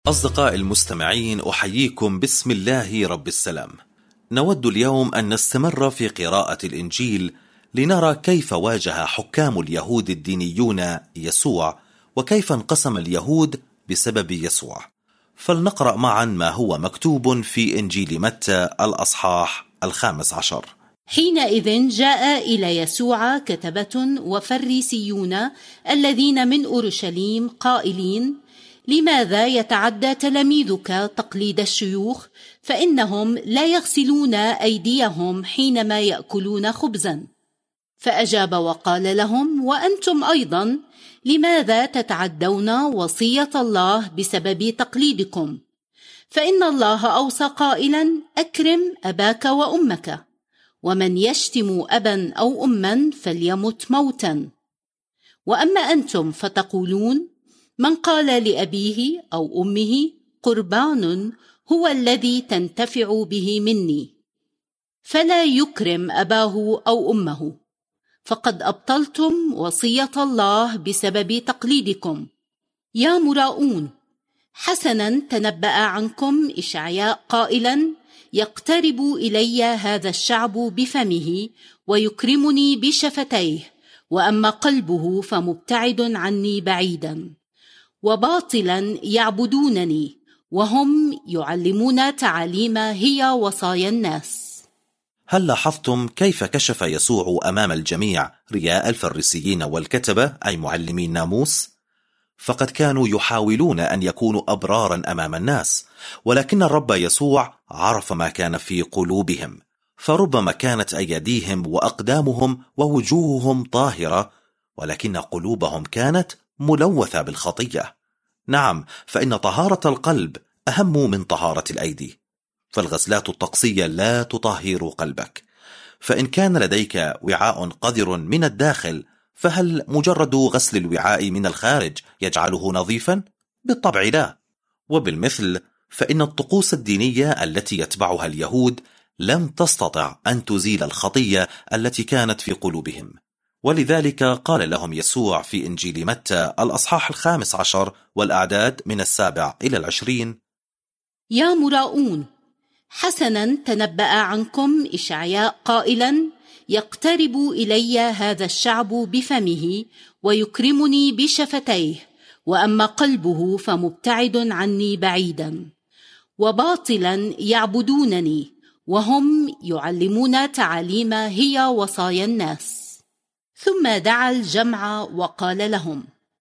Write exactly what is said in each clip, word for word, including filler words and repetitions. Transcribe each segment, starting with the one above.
أصدقائي المستمعين، أحييكم بسم الله رب السلام. نود اليوم أن نستمر في قراءة الإنجيل لنرى كيف واجه حكام اليهود الدينيون يسوع، وكيف انقسم اليهود بسبب يسوع. فلنقرأ معا ما هو مكتوب في إنجيل متى الأصحاح الخامس عشر. حينئذ جاء إلى يسوع كتبة وفريسيون الذين من أورشليم قائلين: لماذا يتعدى تلاميذك تقليد الشيوخ؟ فإنهم لا يغسلون أيديهم حينما يأكلون خبزا. فأجاب وقال لهم: وأنتم أيضا لماذا تتعدون وصية الله بسبب تقليدكم؟ فإن الله أوصى قائلا: أكرم أباك وأمك، ومن يشتم أبا أو أما فليمت موتا. وأما أنتم فتقولون: من قال لأبيه أو أمه قربان هو الذي تنتفع به مني، فلا يكرم أباه أو أمه، فقد أبطلتم وصية الله بسبب تقليدكم. يا مراؤون، حسنا تنبأ عنكم إشعياء قائلا: يقترب إلي هذا الشعب بفمه ويكرمني بشفتيه، وأما قلبه فمبتعد عني بعيدا، وباطلا يعبدونني وهم يعلمون تعاليم هي وصايا الناس. هل لاحظتم كيف كشف يسوع أمام الجميع رياء الفريسيين والكتبة أي معلمي الناموس؟ فقد كانوا يحاولون أن يكونوا أبرارا أمام الناس، ولكن الرب يسوع عرف ما كان في قلوبهم. فربما كانت أيديهم وأقدامهم ووجوههم طاهرة، ولكن قلوبهم كانت ملوثة بالخطية. نعم، فإن طهارة القلب أهم من طهارة الأيدي، فالغسلات الطقسية لا تطهر قلبك. فإن كان لديك وعاء قذر من الداخل، فهل مجرد غسل الوعاء من الخارج يجعله نظيفا؟ بالطبع لا. وبالمثل فإن الطقوس الدينية التي يتبعها اليهود لم تستطع أن تزيل الخطية التي كانت في قلوبهم. ولذلك قال لهم يسوع في إنجيل متى الأصحاح الخامس عشر والأعداد من السابع إلى العشرين: يا مراؤون، حسنا تنبأ عنكم إشعياء قائلا: يقترب إلي هذا الشعب بفمه ويكرمني بشفتيه، وأما قلبه فمبتعد عني بعيدا، وباطلا يعبدونني وهم يعلمون تعاليم هي وصايا الناس. ثم دعا الجمع وقال لهم: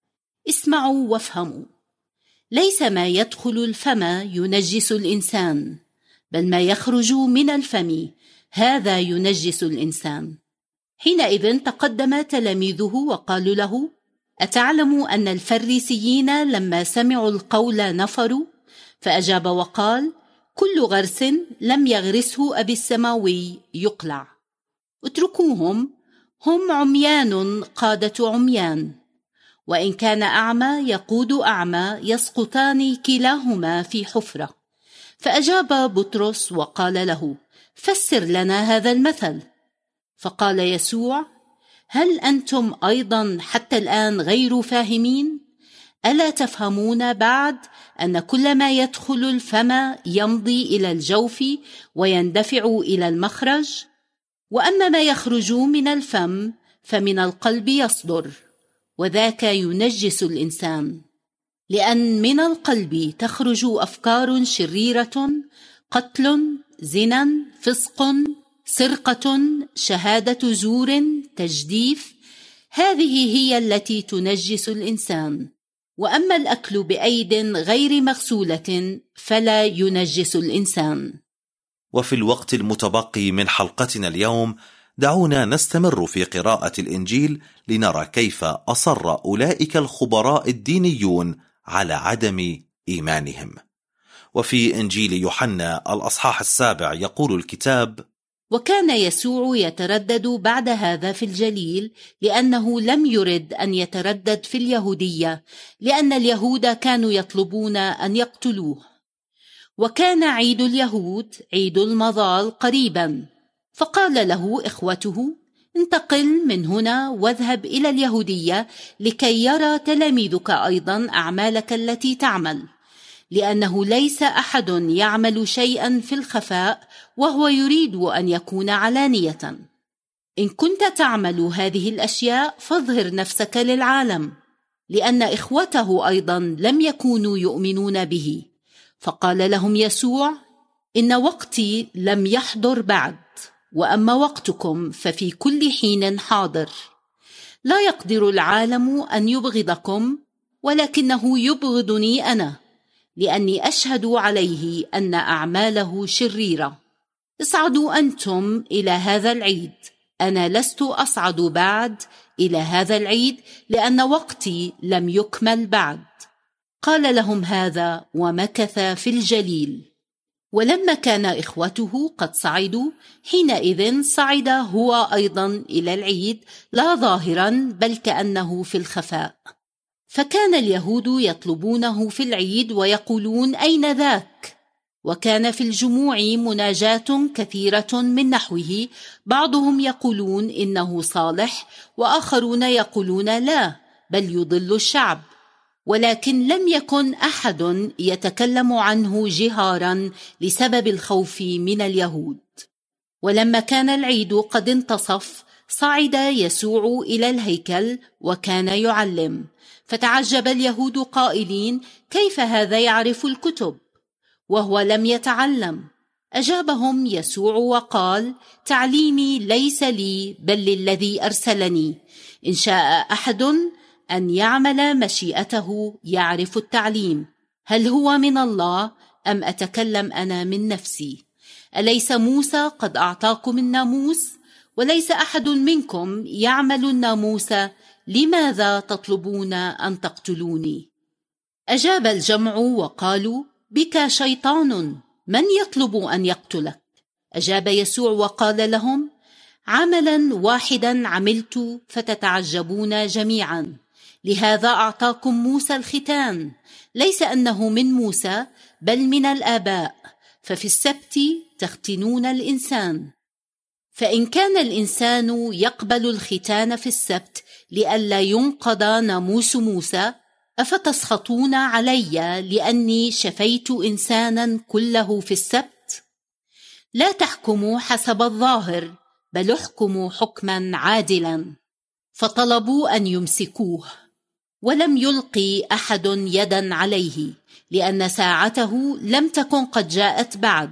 اسمعوا وافهموا، ليس ما يدخل الفم ينجس الإنسان، بل ما يخرج من الفم هذا ينجس الإنسان. حينئذ تقدم تلاميذه وقالوا له: أتعلم أن الفريسيين لما سمعوا القول نفروا؟ فأجاب وقال: كل غرس لم يغرسه أبي السماوي يقلع. اتركوهم، هم عميان قادة عميان، وإن كان أعمى يقود أعمى، يسقطان كلاهما في حفرة. فأجاب بطرس وقال له: فسر لنا هذا المثل. فقال يسوع: هل أنتم أيضا حتى الآن غير فاهمين؟ ألا تفهمون بعد أن كل ما يدخل الفم يمضي إلى الجوف ويندفع إلى المخرج؟ وأما ما يخرج من الفم فمن القلب يصدر، وذاك ينجس الإنسان، لأن من القلب تخرج أفكار شريرة، قتل، زنا، فسق، سرقة، شهادة زور، تجديف. هذه هي التي تنجس الإنسان. وأما الأكل بأيد غير مغسولة فلا ينجس الإنسان. وفي الوقت المتبقي من حلقتنا اليوم، دعونا نستمر في قراءة الإنجيل لنرى كيف أصر أولئك الخبراء الدينيون على عدم إيمانهم. وفي إنجيل يوحنا الأصحاح السابع يقول الكتاب: وكان يسوع يتردد بعد هذا في الجليل، لأنه لم يرد أن يتردد في اليهودية، لأن اليهود كانوا يطلبون أن يقتلوه. وكان عيد اليهود عيد المظال قريبا، فقال له إخوته: انتقل من هنا واذهب إلى اليهودية لكي يرى تلاميذك أيضا أعمالك التي تعمل، لأنه ليس أحد يعمل شيئا في الخفاء وهو يريد أن يكون علانية. إن كنت تعمل هذه الأشياء فاظهر نفسك للعالم، لأن إخوته أيضا لم يكونوا يؤمنون به. فقال لهم يسوع: إن وقتي لم يحضر بعد، وأما وقتكم ففي كل حين حاضر. لا يقدر العالم أن يبغضكم، ولكنه يبغضني أنا، لأني أشهد عليه أن أعماله شريرة. اصعدوا أنتم إلى هذا العيد، أنا لست أصعد بعد إلى هذا العيد، لأن وقتي لم يكمل بعد. قال لهم هذا ومكث في الجليل. ولما كان إخوته قد صعدوا، حينئذ صعد هو أيضا إلى العيد، لا ظاهرا بل كأنه في الخفاء. فكان اليهود يطلبونه في العيد ويقولون: أين ذاك؟ وكان في الجموع مناجاة كثيرة من نحوه، بعضهم يقولون إنه صالح، وآخرون يقولون لا، بل يضل الشعب. ولكن لم يكن أحد يتكلم عنه جهارا لسبب الخوف من اليهود. ولما كان العيد قد انتصف، صعد يسوع إلى الهيكل وكان يعلم. فتعجب اليهود قائلين: كيف هذا يعرف الكتب وهو لم يتعلم؟ أجابهم يسوع وقال: تعليمي ليس لي بل للذي أرسلني. إن شاء أحد أن يعمل مشيئته يعرف التعليم، هل هو من الله أم أتكلم أنا من نفسي؟ أليس موسى قد أعطاكم الناموس؟ وليس أحد منكم يعمل الناموس، لماذا تطلبون أن تقتلوني؟ أجاب الجمع وقالوا: بك شيطان، من يطلب أن يقتلك؟ أجاب يسوع وقال لهم: عملا واحدا عملت فتتعجبون جميعا. لهذا أعطاكم موسى الختان، ليس أنه من موسى بل من الآباء، ففي السبت تختنون الإنسان. فإن كان الإنسان يقبل الختان في السبت لئلا ينقض ناموس موسى، أفتسخطون علي لأني شفيت إنسانا كله في السبت؟ لا تحكموا حسب الظاهر، بل احكموا حكما عادلا. فطلبوا أن يمسكوه، ولم يلقي أحد يدا عليه، لأن ساعته لم تكن قد جاءت بعد.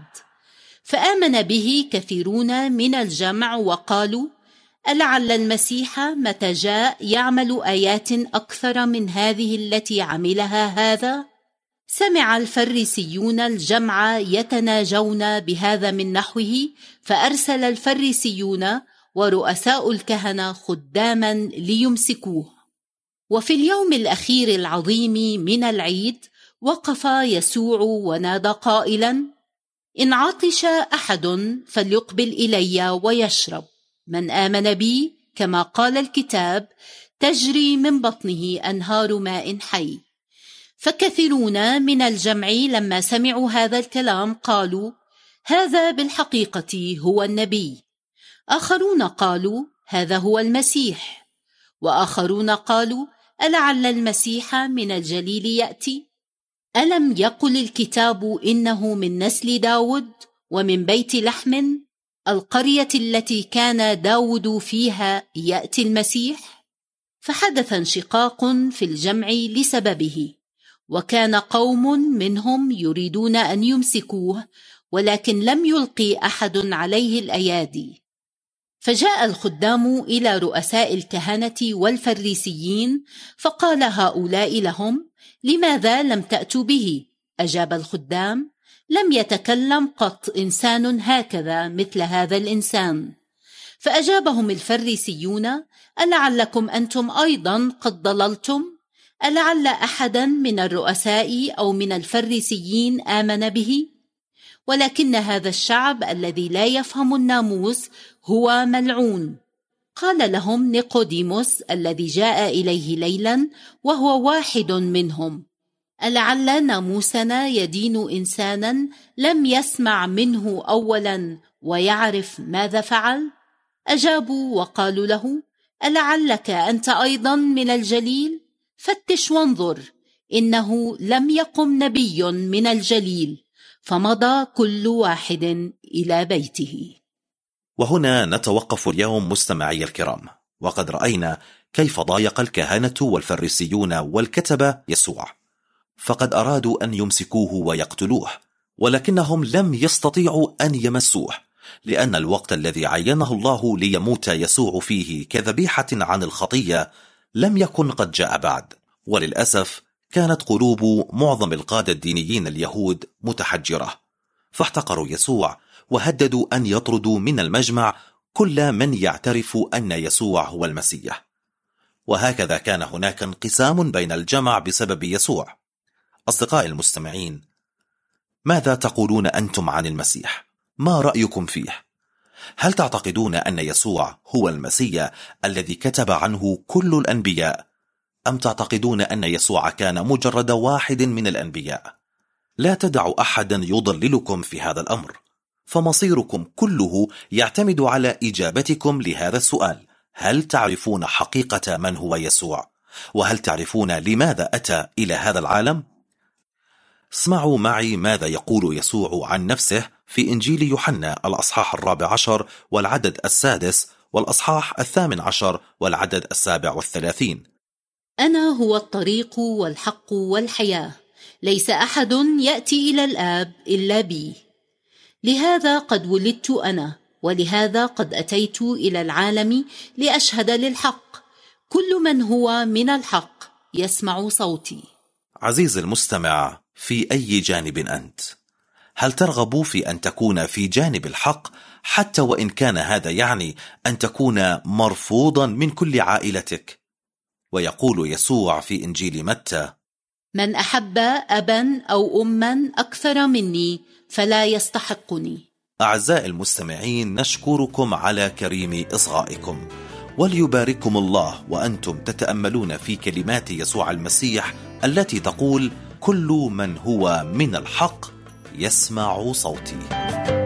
فآمن به كثيرون من الجمع وقالوا: ألعل المسيح متى جاء يعمل آيات أكثر من هذه التي عملها هذا؟ سمع الفريسيون الجمع يتناجون بهذا من نحوه، فأرسل الفريسيون ورؤساء الكهنة خداما ليمسكوه. وفي اليوم الأخير العظيم من العيد وقف يسوع ونادى قائلا: إن عطش أحد فليقبل إلي ويشرب. من آمن بي كما قال الكتاب تجري من بطنه أنهار ماء حي. فكثيرون من الجمع لما سمعوا هذا الكلام قالوا: هذا بالحقيقة هو النبي. آخرون قالوا: هذا هو المسيح. وآخرون قالوا: ألعل المسيح من الجليل يأتي؟ ألم يقل الكتاب إنه من نسل داود ومن بيت لحم، القرية التي كان داود فيها يأتي المسيح؟ فحدث انشقاق في الجمع لسببه، وكان قوم منهم يريدون أن يمسكوه، ولكن لم يلقي أحد عليه الأيادي. فجاء الخدام إلى رؤساء الكهنة والفريسيين، فقال هؤلاء لهم: لماذا لم تأتوا به؟ أجاب الخدام: لم يتكلم قط إنسان هكذا مثل هذا الإنسان. فأجابهم الفريسيون: ألعلكم أنتم أيضا قد ضللتم؟ ألعل أحدا من الرؤساء أو من الفريسيين آمن به؟ ولكن هذا الشعب الذي لا يفهم الناموس هو ملعون. قال لهم نيقوديموس الذي جاء إليه ليلا وهو واحد منهم: ألعل ناموسنا يدين إنسانا لم يسمع منه أولا ويعرف ماذا فعل؟ أجابوا وقالوا له: ألعلك أنت أيضا من الجليل؟ فتش وانظر، إنه لم يقم نبي من الجليل، فمضى كل واحد إلى بيته. وهنا نتوقف اليوم مستمعي الكرام، وقد رأينا كيف ضايق الكهنة والفريسيون والكتبة يسوع، فقد أرادوا أن يمسكوه ويقتلوه، ولكنهم لم يستطيعوا أن يمسوه، لأن الوقت الذي عينه الله ليموت يسوع فيه كذبيحة عن الخطية لم يكن قد جاء بعد. وللأسف كانت قلوب معظم القادة الدينيين اليهود متحجرة، فاحتقروا يسوع وهددوا أن يطردوا من المجمع كل من يعترف أن يسوع هو المسيح. وهكذا كان هناك انقسام بين الجمع بسبب يسوع. أصدقائي المستمعين، ماذا تقولون أنتم عن المسيح؟ ما رأيكم فيه؟ هل تعتقدون أن يسوع هو المسيح الذي كتب عنه كل الأنبياء؟ أم تعتقدون أن يسوع كان مجرد واحد من الأنبياء؟ لا تدعوا أحدا يضللكم في هذا الأمر، فمصيركم كله يعتمد على إجابتكم لهذا السؤال: هل تعرفون حقيقة من هو يسوع؟ وهل تعرفون لماذا أتى إلى هذا العالم؟ اسمعوا معي ماذا يقول يسوع عن نفسه في إنجيل يوحنا الأصحاح الرابع عشر والعدد السادس، والأصحاح الثامن عشر والعدد السابع والثلاثين: أنا هو الطريق والحق والحياة، ليس أحد يأتي إلى الآب إلا بي. لهذا قد ولدت أنا، ولهذا قد أتيت إلى العالم لأشهد للحق. كل من هو من الحق يسمع صوتي. عزيزي المستمع، في أي جانب أنت؟ هل ترغب في أن تكون في جانب الحق حتى وإن كان هذا يعني أن تكون مرفوضا من كل عائلتك؟ ويقول يسوع في إنجيل متى: من أحب أبا أو أما أكثر مني فلا يستحقني. أعزائي المستمعين، نشكركم على كريم إصغائكم، وليبارككم الله وأنتم تتأملون في كلمات يسوع المسيح التي تقول: كل من هو من الحق يسمع صوتي.